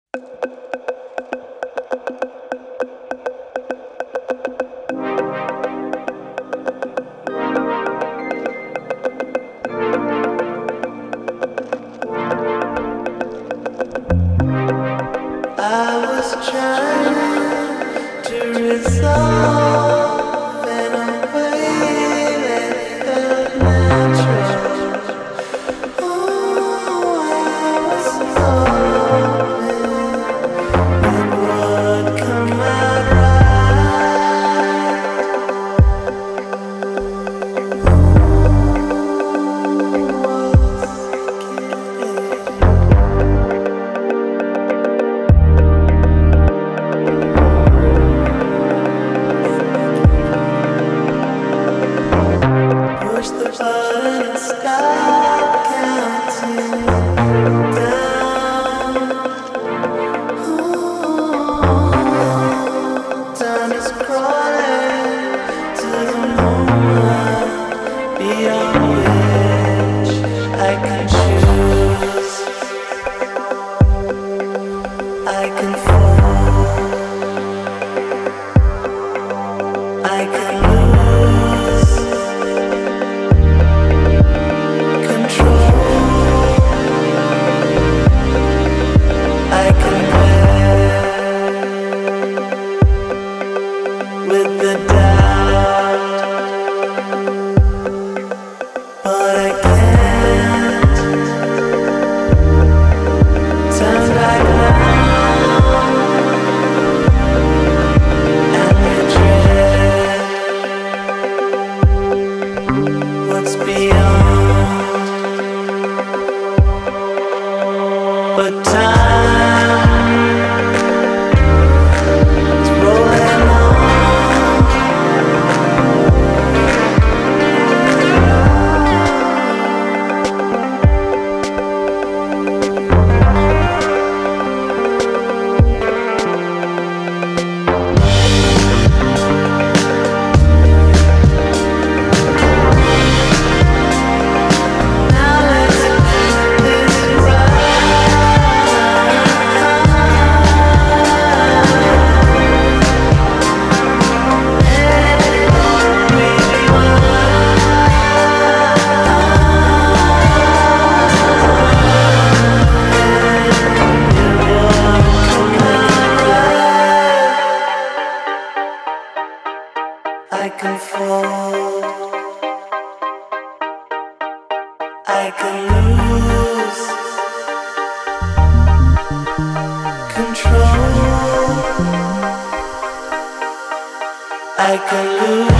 I was trying to resolve in a way that felt natural. Oh, I was hoping it would come out push the button and start counting down. Ooh, time is crawling to the moment beyond which I can choose. I can fall. I can lose control. I can bear with the doubt, but I can't turn back now and regret what's beyond. But time is rolling on. Now let's do this I can fall, I can lose control, I can lose.